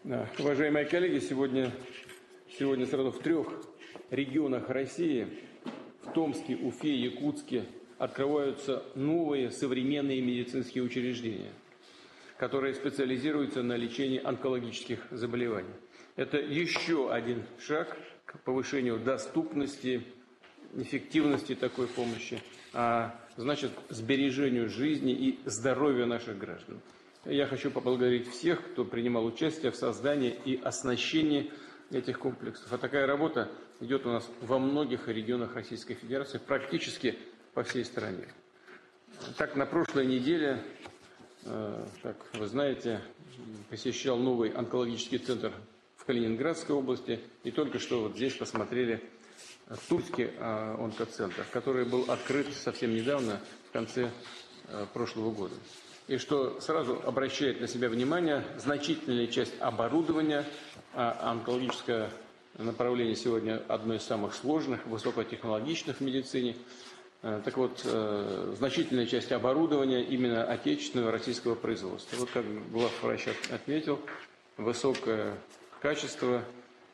Уважаемые коллеги, сегодня сразу в 3 регионах России, в Томске, Уфе, Якутске, открываются новые современные медицинские учреждения, которые специализируются на лечении онкологических заболеваний. Это еще один шаг к повышению доступности, эффективности такой помощи, а значит, сбережению жизни и здоровья наших граждан. Я хочу поблагодарить всех, кто принимал участие в создании и оснащении этих комплексов. А такая работа идет у нас во многих регионах Российской Федерации, практически по всей стране. Так, на прошлой неделе, как вы знаете, посещал новый онкологический центр в Калининградской области. И только что вот здесь посмотрели Тульский онкоцентр, который был открыт совсем недавно, в конце прошлого года. И что сразу обращает на себя внимание, значительная часть оборудования, онкологическое направление сегодня одно из самых сложных, высокотехнологичных в медицине. Так вот, значительная часть оборудования именно отечественного российского производства. Вот как главврач отметил, высокое качество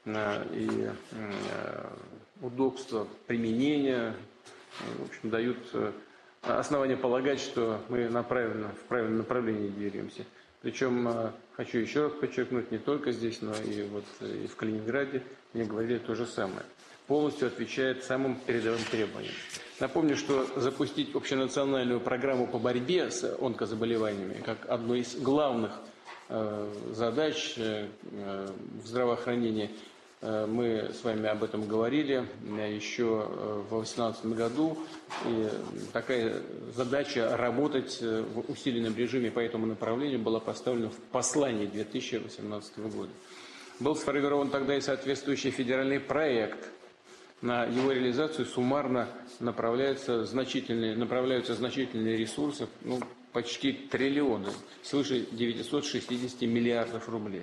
и удобство применения, в общем, дают основания полагать, что мы в правильном направлении двигаемся. Причем, хочу еще раз подчеркнуть, не только здесь, но и в Калининграде мне говорили то же самое. Полностью отвечает самым передовым требованиям. Напомню, что запустить общенациональную программу по борьбе с онкозаболеваниями как одну из главных задач в здравоохранении, мы с вами об этом говорили еще в 2018 году. И такая задача работать в усиленном режиме по этому направлению была поставлена в послании 2018 года. Был сформирован тогда и соответствующий федеральный проект. На его реализацию суммарно направляются значительные ресурсы, почти триллионы, свыше 960 миллиардов рублей.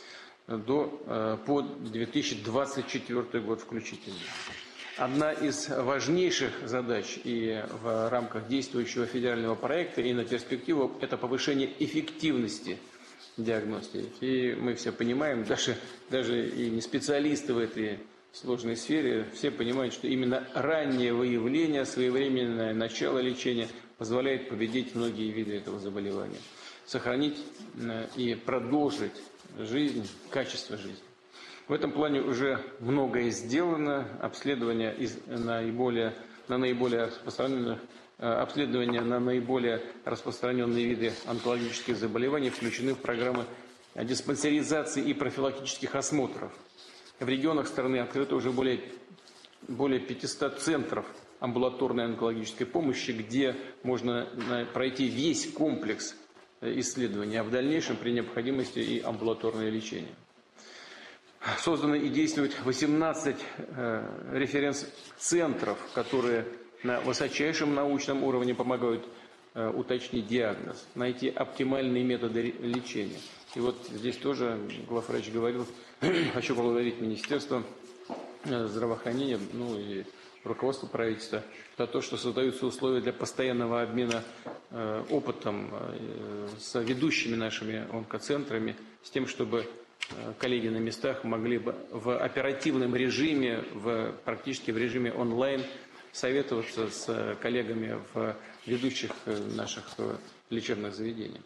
По 2024 год включительно. Одна из важнейших задач и в рамках действующего федерального проекта и на перспективу – это повышение эффективности диагностики. И мы все понимаем, даже и не специалисты в этой сложной сфере, все понимают, что именно раннее выявление, своевременное начало лечения позволяет победить многие виды этого заболевания, сохранить и продолжить жизнь, качество жизни. В этом плане уже многое сделано. Обследования на наиболее распространенные виды онкологических заболеваний включены в программы диспансеризации и профилактических осмотров. В регионах страны открыто уже более 500 центров амбулаторной онкологической помощи, где можно пройти весь комплекс исследований, а в дальнейшем при необходимости и амбулаторное лечение. Создано и действует 18 референс-центров, которые на высочайшем научном уровне помогают уточнить диагноз, найти оптимальные методы лечения. И вот здесь тоже главврач говорил, хочу поблагодарить Министерство здравоохранения, и руководство правительства за то, что создаются условия для постоянного обмена опытом с ведущими нашими онкоцентрами, с тем, чтобы коллеги на местах могли бы в оперативном режиме, практически в режиме онлайн, советоваться с коллегами в ведущих наших лечебных заведениях.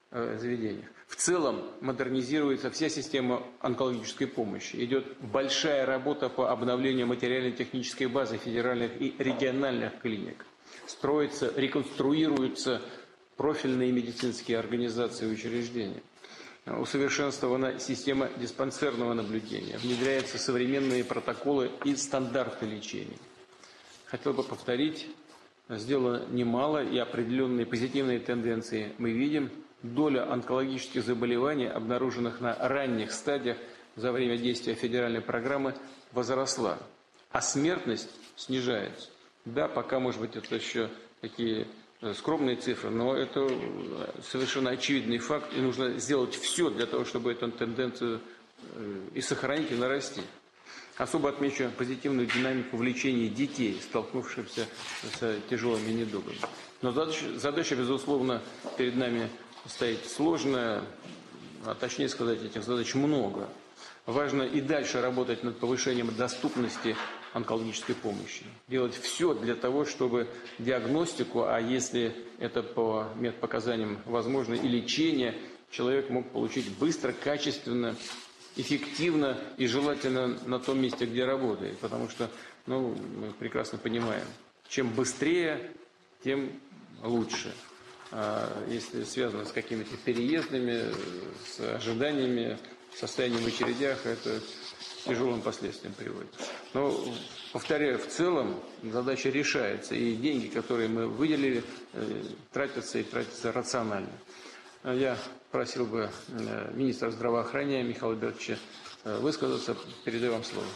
В целом модернизируется вся система онкологической помощи. Идет большая работа по обновлению материально-технической базы федеральных и региональных клиник. Строятся, реконструируются профильные медицинские организации и учреждения. Усовершенствована система диспансерного наблюдения. Внедряются современные протоколы и стандарты лечения. Хотел бы повторить, сделано немало, и определенные позитивные тенденции мы видим. Доля онкологических заболеваний, обнаруженных на ранних стадиях за время действия федеральной программы, возросла, а смертность снижается. Да, пока, может быть, это еще такие скромные цифры, но это совершенно очевидный факт, и нужно сделать все для того, чтобы эту тенденцию и сохранить, и нарастить. Особо отмечу позитивную динамику в лечении детей, столкнувшихся с тяжелыми недугами. Но задача, безусловно, перед нами стоит сложная. а точнее сказать, этих задач много. Важно и дальше работать над повышением доступности онкологической помощи. Делать все для того, чтобы диагностику, а если это по медпоказаниям возможно, и лечение, человек мог получить быстро, качественно, эффективно и желательно на том месте, где работает. Потому что, мы прекрасно понимаем, чем быстрее, тем лучше. А если связано с какими-то переездами, с ожиданиями, состоянием в очередях, это к тяжелым последствиям приводит. Но, повторяю, в целом задача решается, и деньги, которые мы выделили, тратятся и тратятся рационально. Я просил бы министра здравоохранения Михаила Альбертовича высказаться. Передаю вам слово.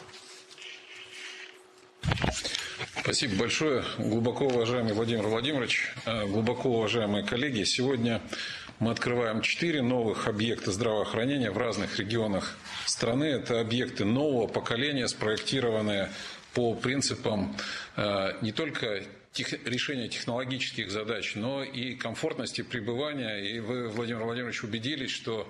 Спасибо большое. Глубоко уважаемый Владимир Владимирович, глубоко уважаемые коллеги, сегодня мы открываем 4 новых объекта здравоохранения в разных регионах страны. Это объекты нового поколения, спроектированные по принципам не только решения технологических задач, но и комфортности пребывания. И вы, Владимир Владимирович, убедились, что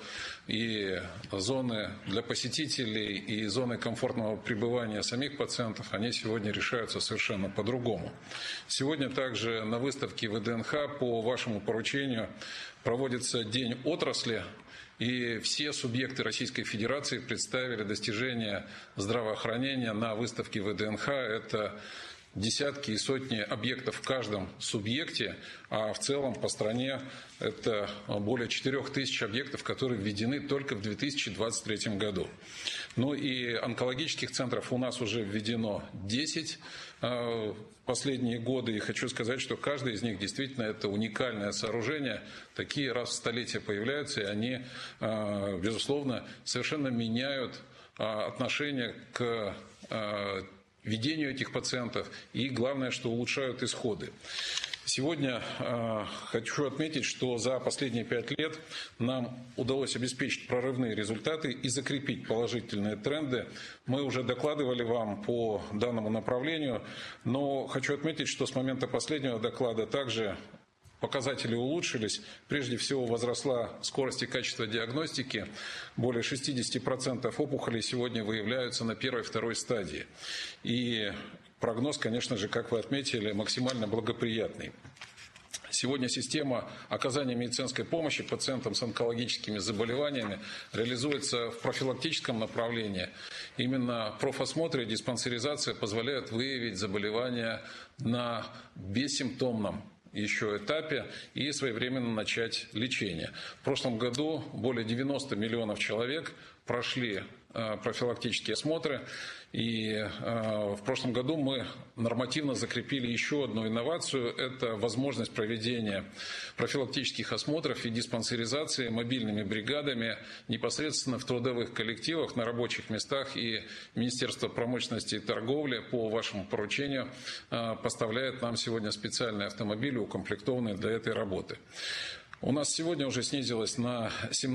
и зоны для посетителей, и зоны комфортного пребывания самих пациентов, они сегодня решаются совершенно по-другому. Сегодня также на выставке ВДНХ по вашему поручению проводится День отрасли, и все субъекты Российской Федерации представили достижения здравоохранения на выставке ВДНХ. Это десятки и сотни объектов в каждом субъекте, а в целом по стране это более 4000 объектов, которые введены только в 2023 году. Ну и онкологических центров у нас уже введено 10 в последние годы. И хочу сказать, что каждый из них действительно это уникальное сооружение. Такие раз в столетие появляются, и они, безусловно, совершенно меняют отношение к ведению этих пациентов и, главное, что улучшают исходы. Сегодня хочу отметить, что за последние 5 лет нам удалось обеспечить прорывные результаты и закрепить положительные тренды. Мы уже докладывали вам по данному направлению, но хочу отметить, что с момента последнего доклада также показатели улучшились. Прежде всего возросла скорость и качество диагностики. Более 60% опухолей сегодня выявляются на 1-й и 2-й стадии. И прогноз, конечно же, как вы отметили, максимально благоприятный. Сегодня система оказания медицинской помощи пациентам с онкологическими заболеваниями реализуется в профилактическом направлении. Именно профосмотр и диспансеризация позволяют выявить заболевания на бессимптомном еще этапе и своевременно начать лечение. В прошлом году более 90 миллионов человек прошли профилактические осмотры. И в прошлом году мы нормативно закрепили еще одну инновацию. Это возможность проведения профилактических осмотров и диспансеризации мобильными бригадами непосредственно в трудовых коллективах, на рабочих местах. И Министерство промышленности и торговли по вашему поручению поставляет нам сегодня специальные автомобили, укомплектованные для этой работы. У нас сегодня уже снизилась на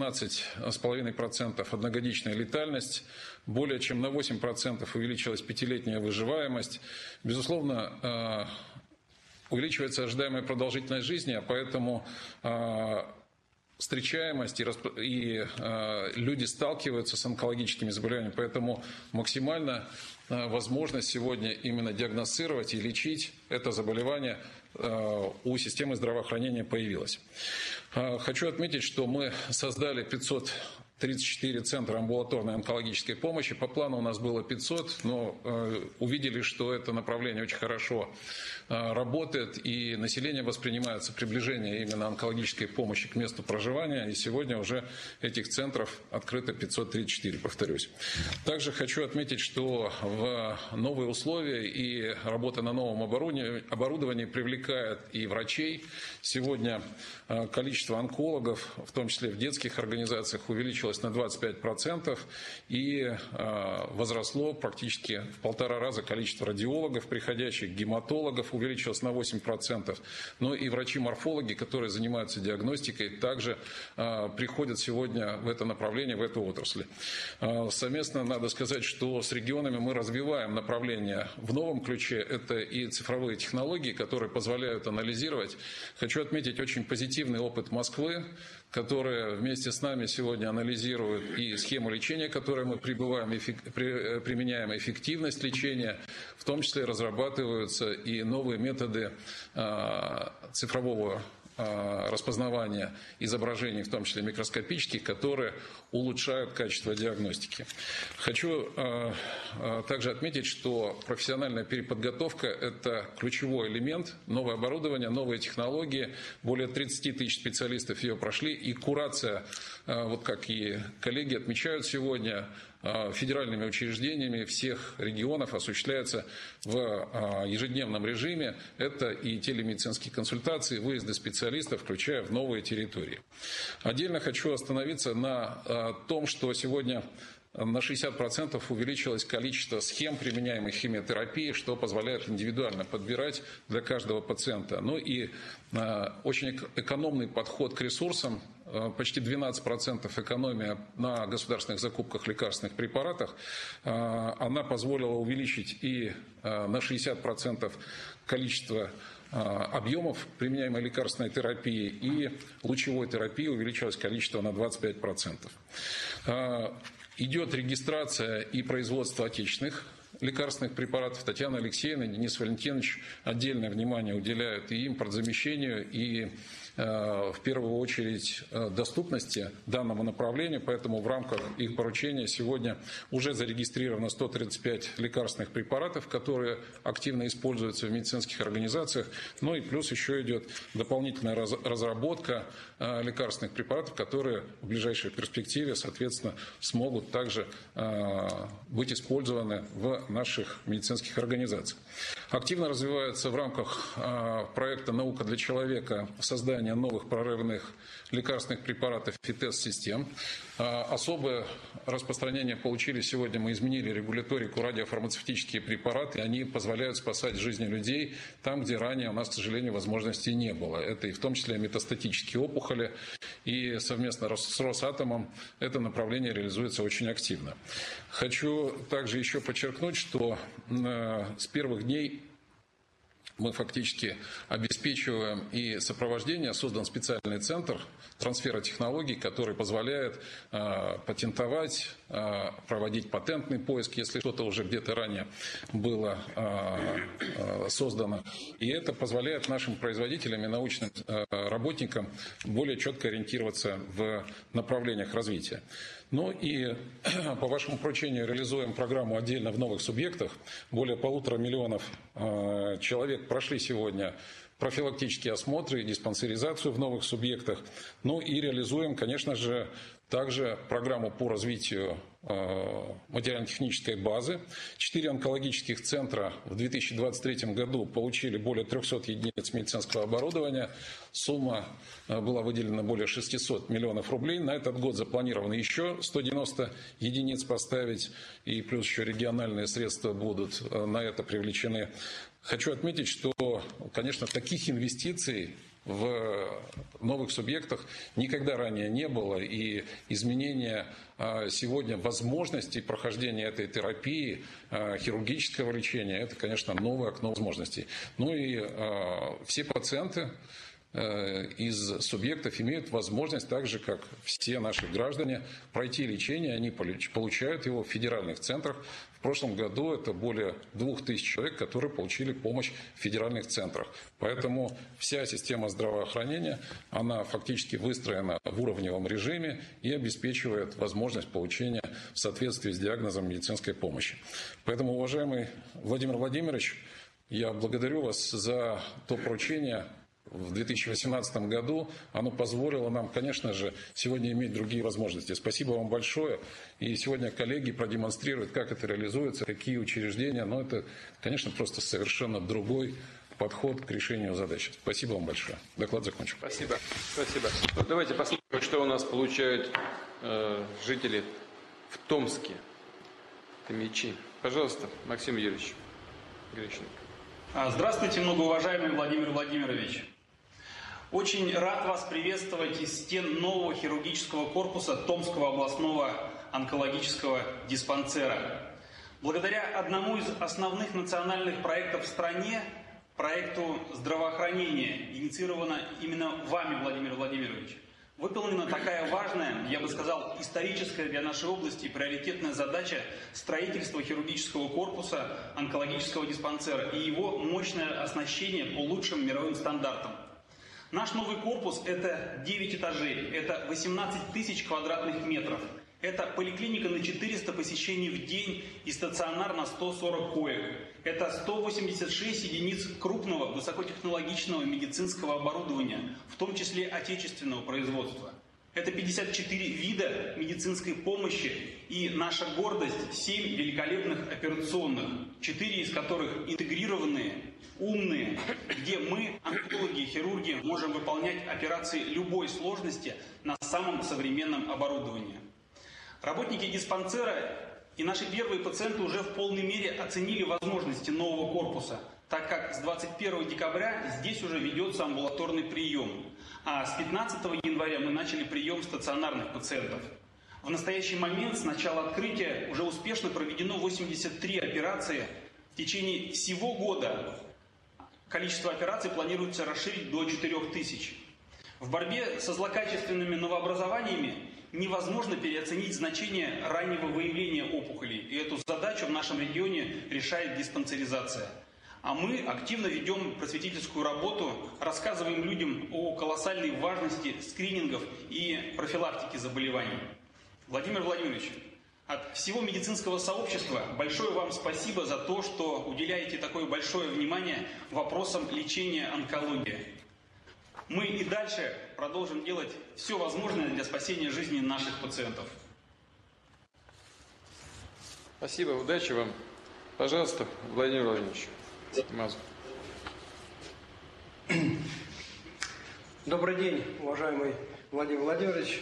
17,5% одногодичная летальность, более чем на 8% увеличилась 5-летняя выживаемость. Безусловно, увеличивается ожидаемая продолжительность жизни, а поэтому встречаемость и люди сталкиваются с онкологическими заболеваниями, поэтому максимально возможность сегодня именно диагностировать и лечить это заболевание у системы здравоохранения появилась. Хочу отметить, что мы создали 534 центра амбулаторной онкологической помощи. По плану у нас было 500, но увидели, что это направление очень хорошо работает, и население воспринимается приближение именно онкологической помощи к месту проживания, и сегодня уже этих центров открыто 534, повторюсь. Также хочу отметить, что в новые условия и работа на новом оборудовании привлекает и врачей. Сегодня количество онкологов, в том числе в детских организациях, увеличилось на 25%, и возросло практически в 1,5 раза количество радиологов приходящих, гематологов увеличилось на 8%. Но и врачи-морфологи, которые занимаются диагностикой, также приходят сегодня в это направление, в эту отрасль. Совместно надо сказать, что с регионами мы развиваем направление в новом ключе. Это и цифровые технологии, которые позволяют анализировать. Хочу отметить очень позитивный опыт Москвы, которые вместе с нами сегодня анализируют и схему лечения, которую мы применяем, эффективность лечения, в том числе разрабатываются и новые методы цифрового распознавания изображений, в том числе микроскопических, которые улучшают качество диагностики. Хочу также отметить, что профессиональная переподготовка – это ключевой элемент. Новое оборудование, новые технологии, более 30 тысяч специалистов ее прошли, и курация, вот как и коллеги отмечают сегодня, федеральными учреждениями всех регионов осуществляется в ежедневном режиме. Это и телемедицинские консультации, выезды специалистов, включая в новые территории. Отдельно хочу остановиться на том, что сегодня на 60% увеличилось количество схем, применяемых в химиотерапии, что позволяет индивидуально подбирать для каждого пациента. Ну и очень экономный подход к ресурсам, почти 12% экономия на государственных закупках лекарственных препаратов, она позволила увеличить и на 60% количество объемов применяемой лекарственной терапии, и лучевой терапии увеличилось количество на 25%. Идет регистрация и производство отечественных лекарственных препаратов. Татьяна Алексеевна, Денис Валентинович отдельное внимание уделяют и импортзамещению, и в первую очередь доступности данному направлению, поэтому в рамках их поручения сегодня уже зарегистрировано 135 лекарственных препаратов, которые активно используются в медицинских организациях, ну и плюс еще идет дополнительная разработка лекарственных препаратов, которые в ближайшей перспективе, соответственно, смогут также быть использованы в наших медицинских организациях. Активно развивается в рамках проекта «Наука для человека» создание новых прорывных лекарственных препаратов и тест-систем. Особое распространение получили сегодня, мы изменили регуляторику радиофармацевтические препараты, и они позволяют спасать жизни людей там, где ранее у нас, к сожалению, возможностей не было. Это и в том числе метастатические опухоли, и совместно с Росатомом это направление реализуется очень активно. Хочу также еще подчеркнуть, что с первых дней мы фактически обеспечиваем и сопровождение. Создан специальный центр трансфера технологий, который позволяет патентовать, проводить патентный поиск, если что-то уже где-то ранее было создано. И это позволяет нашим производителям и научным работникам более четко ориентироваться в направлениях развития. Ну и по вашему поручению реализуем программу отдельно в новых субъектах. Более 1,5 миллиона человек прошли сегодня профилактические осмотры и диспансеризацию в новых субъектах. Ну и реализуем, конечно же, также программу по развитию материально-технической базы. 4 онкологических центра в 2023 году получили более 300 единиц медицинского оборудования. Сумма была выделена более 600 миллионов рублей. На этот год запланировано еще 190 единиц поставить, и плюс еще региональные средства будут на это привлечены. Хочу отметить, что, конечно, таких инвестиций в новых субъектах никогда ранее не было, и изменение сегодня возможностей прохождения этой терапии, хирургического лечения, это, конечно, новое окно возможностей. Ну и все пациенты из субъектов имеют возможность, так же как все наши граждане, пройти лечение. Они получают его в федеральных центрах. В прошлом году это более 2000 человек, которые получили помощь в федеральных центрах. Поэтому вся система здравоохранения, она фактически выстроена в уровневом режиме и обеспечивает возможность получения в соответствии с диагнозом медицинской помощи. Поэтому, уважаемый Владимир Владимирович, я благодарю вас за то поручение в 2018 году. Оно позволило нам, конечно же, сегодня иметь другие возможности. Спасибо вам большое. И сегодня коллеги продемонстрируют, как это реализуется, какие учреждения. Но это, конечно, просто совершенно другой подход к решению задачи. Спасибо вам большое. Доклад закончен. Спасибо. Спасибо. Вот давайте посмотрим, что у нас получают жители в Томске. Томичи. Пожалуйста, Максим Юрьевич Грищенко. Здравствуйте, многоуважаемый Владимир Владимирович. Очень рад вас приветствовать из стен нового хирургического корпуса Томского областного онкологического диспансера. Благодаря одному из основных национальных проектов в стране, проекту здравоохранения, инициировано именно вами, Владимир Владимирович, Выполнена такая важная, я бы сказал, историческая для нашей области приоритетная задача строительства хирургического корпуса онкологического диспансера и его мощное оснащение по лучшим мировым стандартам. Наш новый корпус – это 9 этажей, это 18 тысяч квадратных метров. Это поликлиника на 400 посещений в день и стационар на 140 коек. Это 186 единиц крупного высокотехнологичного медицинского оборудования, в том числе отечественного производства. Это 54 вида медицинской помощи и наша гордость – 7 великолепных операционных, 4 из которых интегрированные, умные, где мы, онкологи и хирурги, можем выполнять операции любой сложности на самом современном оборудовании. Работники диспансера и наши первые пациенты уже в полной мере оценили возможности нового корпуса, так как с 21 декабря здесь уже ведется амбулаторный прием, а с 15 января мы начали прием стационарных пациентов. В настоящий момент с начала открытия уже успешно проведено 83 операции. В течение всего года количество операций планируется расширить до 4000. В борьбе со злокачественными новообразованиями невозможно переоценить значение раннего выявления опухолей, и эту задачу в нашем регионе решает диспансеризация. А мы активно ведем просветительскую работу, рассказываем людям о колоссальной важности скринингов и профилактики заболеваний. Владимир Владимирович, от всего медицинского сообщества большое вам спасибо за то, что уделяете такое большое внимание вопросам лечения онкологии. Мы и дальше продолжим делать все возможное для спасения жизни наших пациентов. Спасибо, удачи вам. Пожалуйста, Владимир Владимирович Мазур. Добрый день, уважаемый Владимир Владимирович.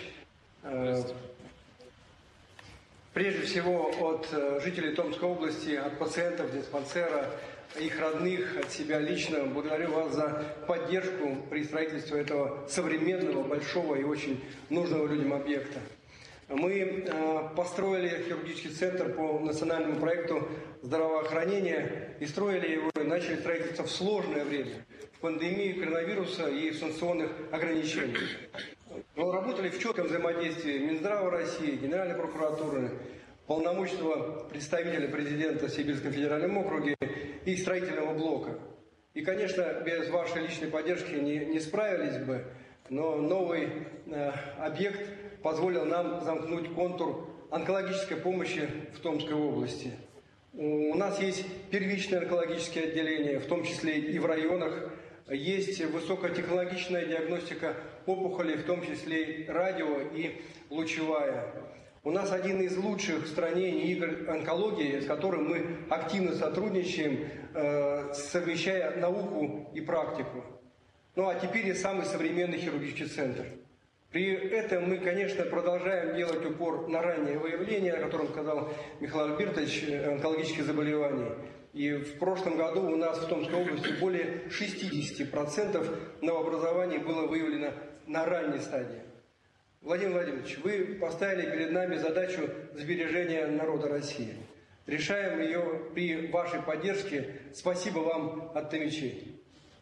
Прежде всего от жителей Томской области, от пациентов диспансера, их родных, от себя лично благодарю вас за поддержку при строительстве этого современного, большого и очень нужного людям объекта. Мы построили хирургический центр по национальному проекту здравоохранения и строили его, начали строительство в сложное время, в пандемию коронавируса и в санкционных ограничениях. Мы работали в четком взаимодействии Минздрава России, Генеральной прокуратуры, полномочного представителя президента в Сибирском федеральном округе и строительного блока. И, конечно, без вашей личной поддержки не справились бы, но новый объект позволил нам замкнуть контур онкологической помощи в Томской области. У нас есть первичное онкологическое отделение, в том числе и в районах. Есть высокотехнологичная диагностика опухолей, в том числе радио и лучевая. У нас один из лучших в стране НИИ онкологии, с которым мы активно сотрудничаем, совмещая науку и практику. Ну а теперь и самый современный хирургический центр. При этом мы, конечно, продолжаем делать упор на раннее выявление, о котором сказал Михаил Альбертович, онкологических заболеваний. И в прошлом году у нас в Томской области более 60% новообразований было выявлено на ранней стадии. Владимир Владимирович, вы поставили перед нами задачу сбережения народа России. Решаем ее при вашей поддержке. Спасибо вам от томичей.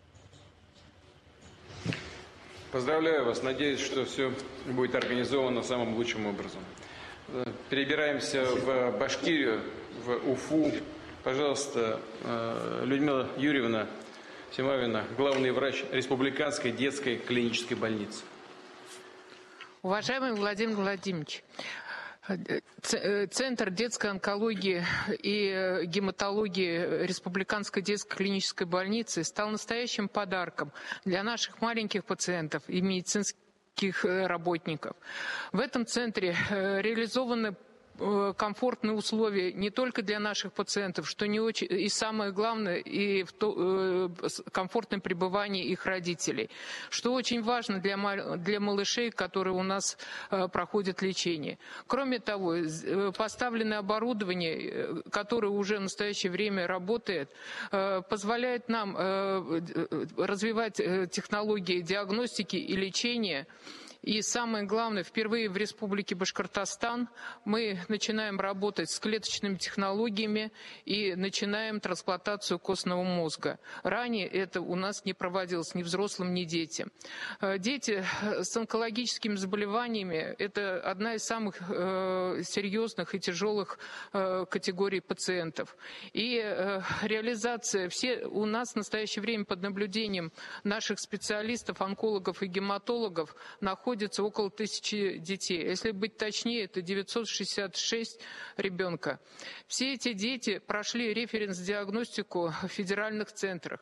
Поздравляю вас. Надеюсь, что все будет организовано самым лучшим образом. Перебираемся в Башкирию, в Уфу. Пожалуйста, Людмила Юрьевна Семавина, главный врач Республиканской детской клинической больницы. Уважаемый Владимир Владимирович, Центр детской онкологии и гематологии Республиканской детской клинической больницы стал настоящим подарком для наших маленьких пациентов и медицинских работников. В этом центре реализованы комфортные условия не только для наших пациентов, что не очень, и самое главное, и комфортное пребывание их родителей, что очень важно для малышей, которые у нас проходят лечение. Кроме того, поставленное оборудование, которое уже в настоящее время работает, позволяет нам развивать технологии диагностики и лечения И самое главное, впервые в Республике Башкортостан мы начинаем работать с клеточными технологиями и начинаем трансплантацию костного мозга. Ранее это у нас не проводилось ни взрослым, ни детям. Дети с онкологическими заболеваниями – это одна из самых серьезных и тяжелых категорий пациентов. И реализация у нас в настоящее время под наблюдением наших специалистов, онкологов и гематологов находится около 1000 детей. Если быть точнее, это 966 ребенка. Все эти дети прошли референс-диагностику в федеральных центрах.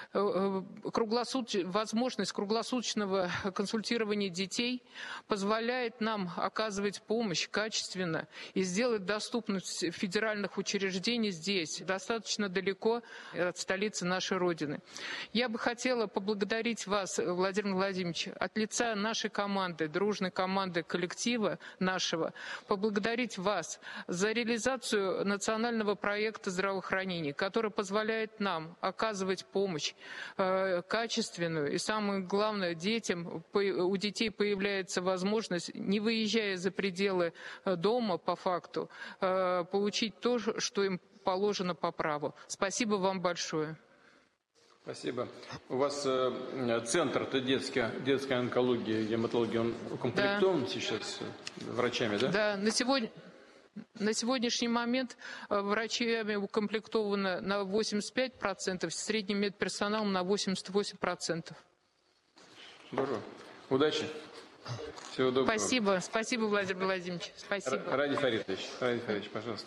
Возможность круглосуточного консультирования детей позволяет нам оказывать помощь качественно и сделать доступность федеральных учреждений здесь, достаточно далеко от столицы нашей Родины. Я бы хотела поблагодарить вас, Владимир Владимирович, от лица нашей команды, дружной команды коллектива нашего, поблагодарить вас за реализацию национального проекта здравоохранения, который позволяет нам оказывать помощь качественную. И самое главное, у детей появляется возможность, не выезжая за пределы дома по факту, получить то, что им положено по праву. Спасибо вам большое. Спасибо. У вас центр-то детской онкологии, гематологии, он укомплектован сейчас врачами, да? Да, на сегодняшний момент врачами укомплектовано на 85%, средним медперсоналом на 88%. Здорово. Удачи. Всего доброго. Спасибо. Спасибо, Владимир Владимирович. Спасибо. Ради Фаритович, пожалуйста.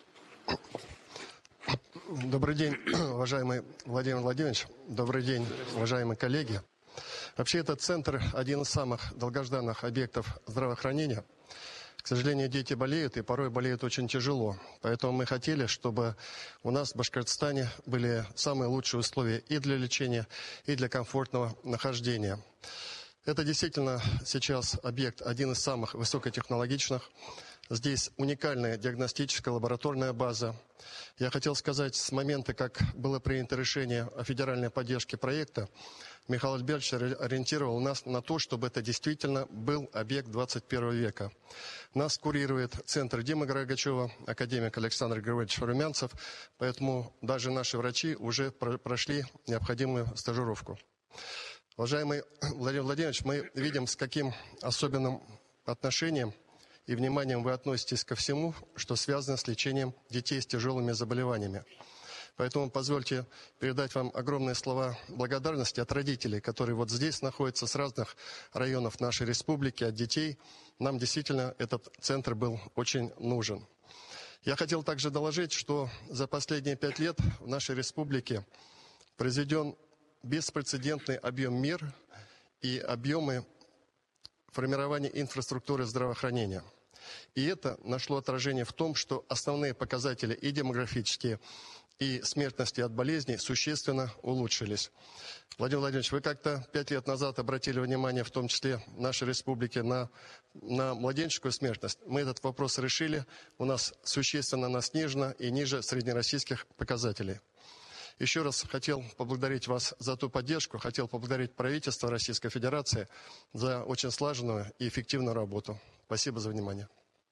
Добрый день, уважаемый Владимир Владимирович. Добрый день, уважаемые коллеги. Вообще этот центр один из самых долгожданных объектов здравоохранения. К сожалению, дети болеют и порой болеют очень тяжело. Поэтому мы хотели, чтобы у нас в Башкортостане были самые лучшие условия и для лечения, и для комфортного нахождения. Это действительно сейчас объект один из самых высокотехнологичных. Здесь уникальная диагностическая лабораторная база. Я хотел сказать, с момента, как было принято решение о федеральной поддержке проекта, Михаил Альбертович ориентировал нас на то, чтобы это действительно был объект 21 века. Нас курирует центр Димы Горогачева, академик Александр Григорьевич Румянцев, поэтому даже наши врачи уже прошли необходимую стажировку. Уважаемый Владимир Владимирович, мы видим, с каким особенным отношением и вниманием вы относитесь ко всему, что связано с лечением детей с тяжелыми заболеваниями. Поэтому позвольте передать вам огромные слова благодарности от родителей, которые вот здесь находятся с разных районов нашей республики, от детей. Нам действительно этот центр был очень нужен. Я хотел также доложить, что за последние 5 лет в нашей республике произведен беспрецедентный объем мер и объемы формирования инфраструктуры здравоохранения. И это нашло отражение в том, что основные показатели и демографические, и смертности от болезней существенно улучшились. Владимир Владимирович, вы как-то 5 лет назад обратили внимание, в том числе в нашей республике, на младенческую смертность. Мы этот вопрос решили. У нас существенно она снижена и ниже среднероссийских показателей. Еще раз хотел поблагодарить вас за ту поддержку, хотел поблагодарить правительство Российской Федерации за очень слаженную и эффективную работу. Спасибо за внимание.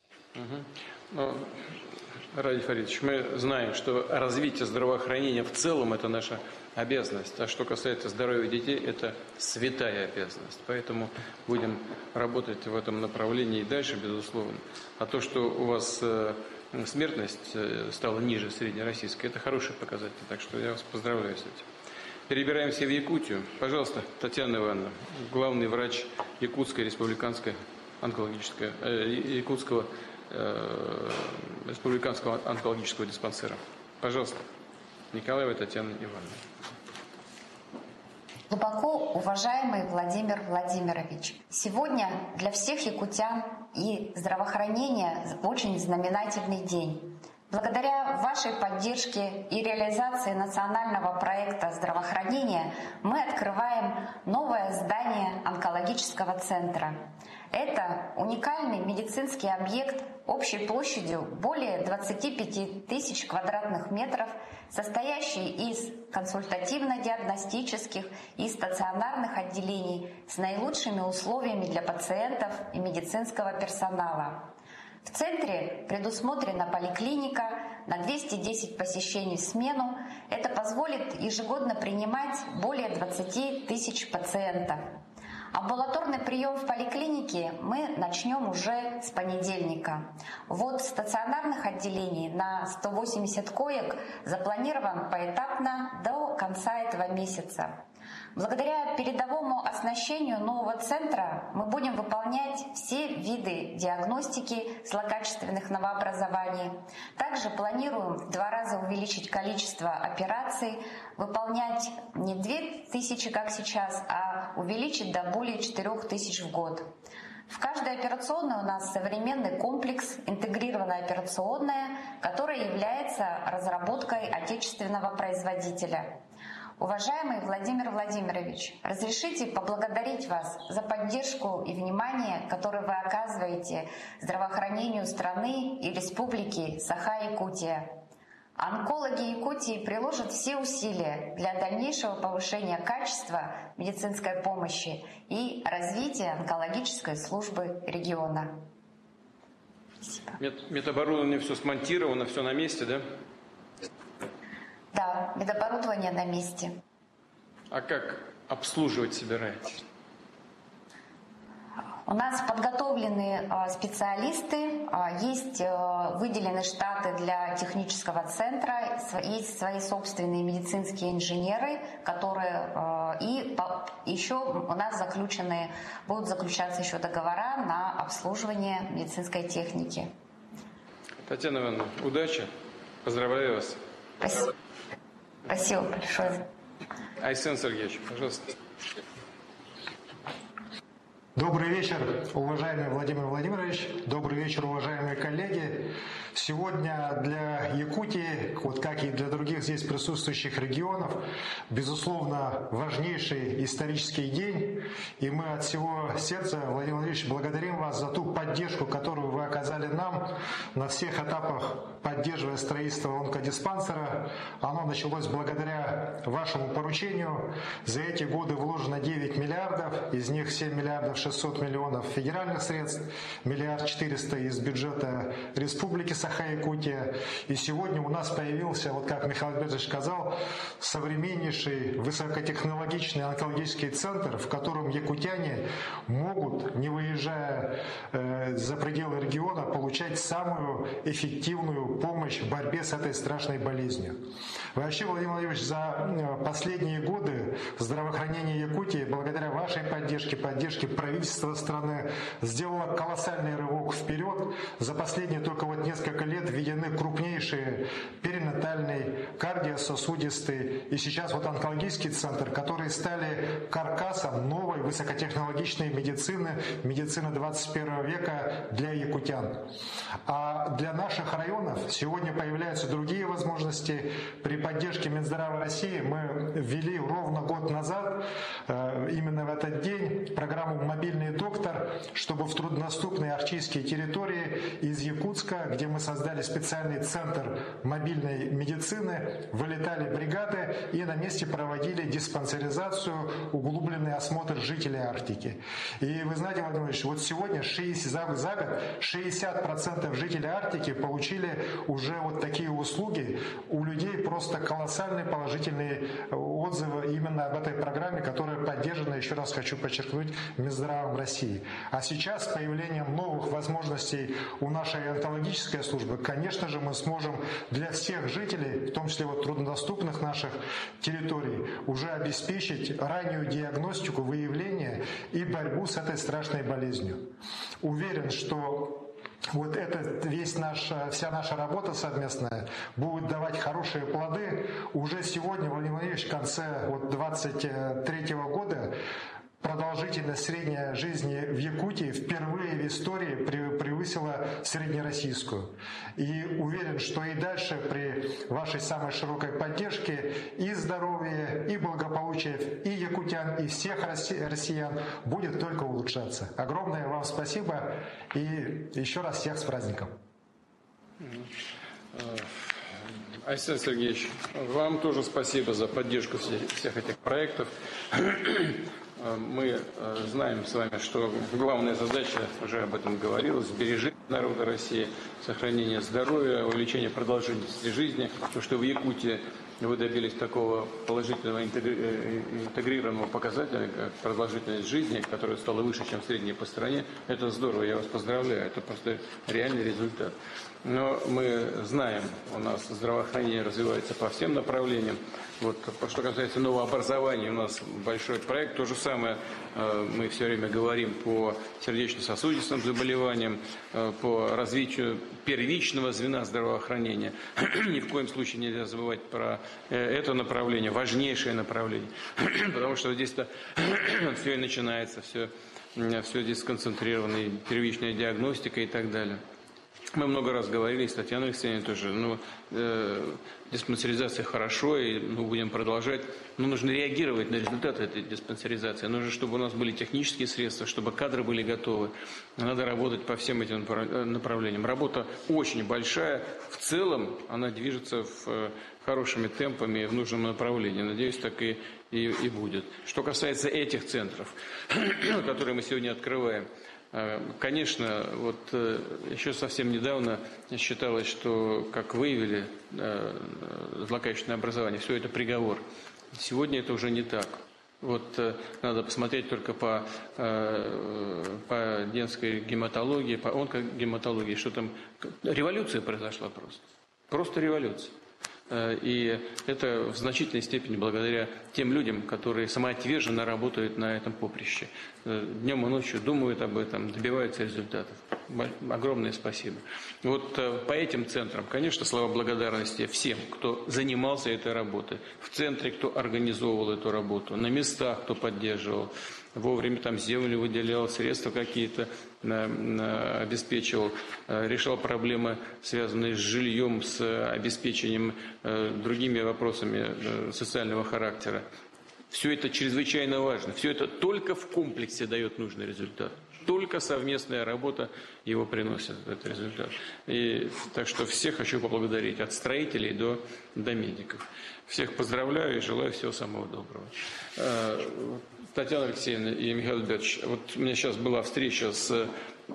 Ради Фаритович, мы знаем, что развитие здравоохранения в целом – это наша обязанность. А что касается здоровья детей, это святая обязанность. Поэтому будем работать в этом направлении и дальше, безусловно. А то, что у вас смертность стала ниже среднероссийской, это хороший показатель. Так что я вас поздравляю с этим. Перебираемся в Якутию. Пожалуйста, Татьяна Ивановна, главный врач Якутской республиканской онкологической, Якутского республиканского онкологического диспансера. Пожалуйста, Николаева Татьяна Ивановна. Глубоко уважаемый Владимир Владимирович, сегодня для всех якутян и здравоохранения очень знаменательный день. Благодаря вашей поддержке и реализации национального проекта здравоохранения мы открываем новое здание онкологического центра. Это уникальный медицинский объект общей площадью более 25 тысяч квадратных метров, состоящий из консультативно-диагностических и стационарных отделений с наилучшими условиями для пациентов и медицинского персонала. В центре предусмотрена поликлиника на 210 посещений в смену. Это позволит ежегодно принимать более 20 тысяч пациентов. Амбулаторный прием в поликлинике мы начнем уже с понедельника. Ввод стационарных отделений на 180 коек запланирован поэтапно до конца этого месяца. Благодаря передовому оснащению нового центра мы будем выполнять все виды диагностики злокачественных новообразований. Также планируем в 2 раза увеличить количество операций, выполнять не 2000, как сейчас, а увеличить до более 4000 в год. В каждой операционной у нас современный комплекс, интегрированная операционная, которая является разработкой отечественного производителя. Уважаемый Владимир Владимирович, разрешите поблагодарить вас за поддержку и внимание, которое вы оказываете здравоохранению страны и Республики Саха-Якутия. Онкологи Якутии приложат все усилия для дальнейшего повышения качества медицинской помощи и развития онкологической службы региона. Спасибо. Медоборудование все смонтировано, все на месте, да? Да, медоборудование на месте. А как обслуживать собираетесь? У нас подготовлены специалисты, есть выделены штаты для технического центра, есть свои собственные медицинские инженеры, которые и еще у нас будут заключаться еще договора на обслуживание медицинской техники. Татьяна Ивановна, удачи, поздравляю вас. Спасибо. Спасибо большое. Айсен Сергеевич, пожалуйста. Добрый вечер, уважаемый Владимир Владимирович. Добрый вечер, уважаемые коллеги. Сегодня для Якутии, вот как и для других здесь присутствующих регионов, безусловно, важнейший исторический день. И мы от всего сердца, Владимир Владимирович, благодарим вас за ту поддержку, которую вы оказали нам на всех этапах, поддерживая строительство онкодиспансера. Оно началось благодаря вашему поручению. За эти годы вложено 9 миллиардов, из них 7 миллиардов 600 миллионов федеральных средств, 1 400 000 из бюджета Республики Саха-Якутия. И сегодня у нас появился, вот как Михаил Альбертович сказал, современнейший высокотехнологичный онкологический центр, в котором якутяне могут, не выезжая за пределы региона, получать самую эффективную помощь в борьбе с этой страшной болезнью. Вообще, Владимир Владимирович, за последние годы здравоохранение Якутии, благодаря вашей поддержке правительства страны, сделало колоссальный рывок вперед. За последние только вот несколько лет введены крупнейшие перинатальный, кардиососудистый и сейчас вот онкологический центр, которые стали каркасом новой высокотехнологичной медицины 21 века для якутян. А для наших районов сегодня появляются другие возможности. При поддержке Минздрава России мы ввели ровно год назад, именно в этот день, программу «Мобильный доктор», чтобы в труднодоступные арктические территории из Якутска, где мы создали специальный центр мобильной медицины, вылетали бригады и на месте проводили диспансеризацию, углубленный осмотр жителей Арктики. И вы знаете, Владимир Владимирович, вот сегодня за год 60% жителей Арктики получили уже вот такие услуги. У людей просто колоссальные положительные отзывы именно об этой программе, которая поддержана, еще раз хочу подчеркнуть, Минздравом России. А сейчас с появлением новых возможностей у нашей онкологической службы, конечно же, мы сможем для всех жителей, в том числе вот труднодоступных наших территорий, уже обеспечить раннюю диагностику, выявление и борьбу с этой страшной болезнью. Уверен, что вот это вся наша работа совместная будет давать хорошие плоды. Уже сегодня, Владимир Владимирович, в конце 2023 года продолжительность средней жизни в Якутии впервые в истории превысила среднероссийскую. И уверен, что и дальше при вашей самой широкой поддержке и здоровье, и благополучие и якутян, и всех россиян будет только улучшаться. Огромное вам спасибо и еще раз всех с праздником. Александр Сергеевич, вам тоже спасибо за поддержку всех этих проектов. Мы знаем с вами, что главная задача, уже об этом говорилось, сбережение народа России, сохранение здоровья, увеличение продолжительности жизни. То, что в Якутии вы добились такого положительного интегрированного показателя, как продолжительность жизни, которая стала выше, чем средняя по стране, это здорово, я вас поздравляю, это просто реальный результат. Но мы знаем, у нас здравоохранение развивается по всем направлениям. Вот, что касается нового образования, у нас большой проект. То же самое мы все время говорим по сердечно-сосудистым заболеваниям, по развитию первичного звена здравоохранения. Ни в коем случае нельзя забывать про это направление, важнейшее направление. Потому что здесь-то все и начинается, все здесь сконцентрировано, и первичная диагностика и так далее. Мы много раз говорили, и с Татьяной Алексеевной тоже, диспансеризация хорошо, и мы будем продолжать. Но нужно реагировать на результаты этой диспансеризации. Нужно, чтобы у нас были технические средства, чтобы кадры были готовы. Надо работать по всем этим направлениям. Работа очень большая. В целом она движется хорошими темпами в нужном направлении. Надеюсь, так и будет. Что касается этих центров, которые мы сегодня открываем, конечно, вот еще совсем недавно считалось, что, как выявили злокачественное образование, все это приговор. Сегодня это уже не так. Вот надо посмотреть только по детской гематологии, по онкогематологии, что там революция произошла просто. Просто революция. И это в значительной степени благодаря тем людям, которые самоотверженно работают на этом поприще. Днем и ночью думают об этом, добиваются результатов. Огромное спасибо. Вот по этим центрам, конечно, слова благодарности всем, кто занимался этой работой. В центре, кто организовывал эту работу, на местах, кто поддерживал. Вовремя там землю выделял, средства какие-то обеспечивал, решал проблемы, связанные с жильем, с обеспечением, другими вопросами социального характера. Все это чрезвычайно важно. Все это только в комплексе дает нужный результат. Только совместная работа его приносит, этот результат. И так что всех хочу поблагодарить, от строителей до медиков. Всех поздравляю и желаю всего самого доброго. Татьяна Алексеевна и Михаил Альбертович, вот у меня сейчас была встреча с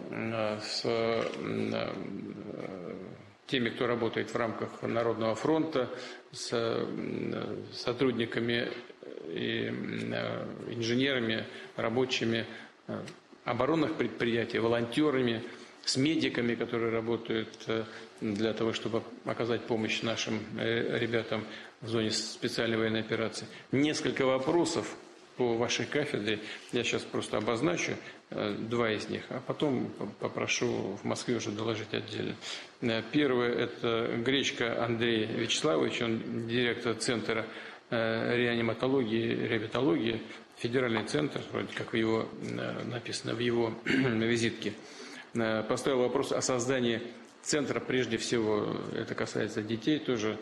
теми, кто работает в рамках Народного фронта, с сотрудниками и инженерами, рабочими оборонных предприятий, волонтерами, с медиками, которые работают для того, чтобы оказать помощь нашим ребятам в зоне специальной военной операции. Несколько вопросов по вашей кафедре. Я сейчас просто обозначу два из них, а потом попрошу в Москве уже доложить отдельно. Первое – это Гречко Андрей Вячеславович, он директор Центра реаниматологии и реабилитологии, федеральный центр, вроде как его написано в его визитке, поставил вопрос о создании центра, прежде всего, это касается детей тоже,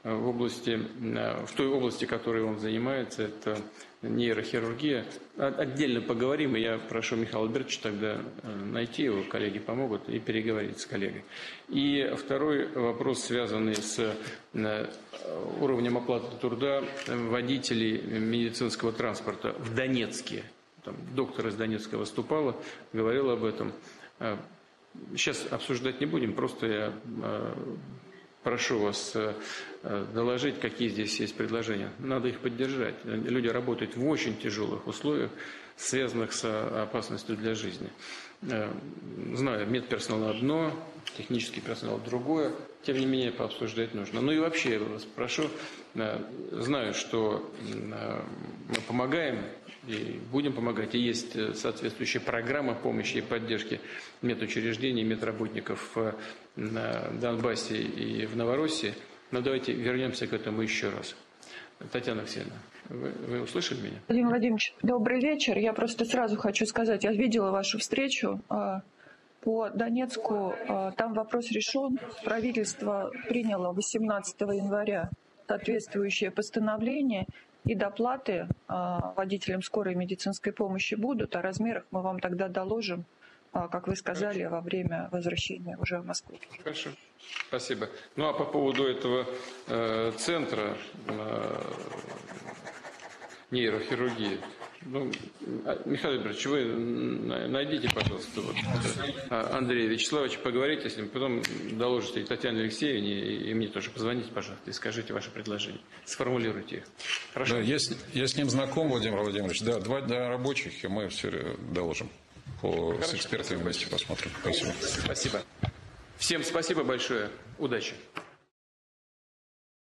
в той области, которой он занимается, это нейрохирургия. Отдельно поговорим, и я прошу Михаила Альбертовича тогда найти его, коллеги помогут, и переговорить с коллегой. И второй вопрос, связанный с уровнем оплаты труда водителей медицинского транспорта в Донецке. Там доктор из Донецка выступала, говорила об этом. Сейчас обсуждать не будем, просто я прошу вас доложить, какие здесь есть предложения. Надо их поддержать. Люди работают в очень тяжелых условиях, связанных с опасностью для жизни. Знаю, медперсонал одно, технический персонал другое. Тем не менее, пообсуждать нужно. Ну и вообще, я вас прошу, знаю, что мы помогаем и будем помогать. И есть соответствующая программа помощи и поддержки медучреждений, медработников на Донбассе и в Новороссии. Но давайте вернемся к этому еще раз. Татьяна Алексеевна, вы услышали меня? Владимир Владимирович, добрый вечер. Я просто сразу хочу сказать, я видела вашу встречу по Донецку. Там вопрос решен. Правительство приняло 18 января соответствующее постановление, и доплаты водителям скорой медицинской помощи будут. О размерах мы вам тогда доложим, как вы сказали, во время возвращения уже в Москву. Хорошо, спасибо. Ну а по поводу этого центра нейрохирургии, ну, Михаил Ильич, вы найдите, пожалуйста, вот, Андрея Вячеславовича, поговорите с ним, потом доложите и Татьяне Алексеевне, и мне тоже позвоните, пожалуйста, и скажите ваши предложения, сформулируйте их. Хорошо? Да, я с ним знаком, Владимир Владимирович, да, 2 дня рабочих, и мы все доложим. С экспертами вместе посмотрим. Спасибо. Спасибо. Всем спасибо большое. Удачи.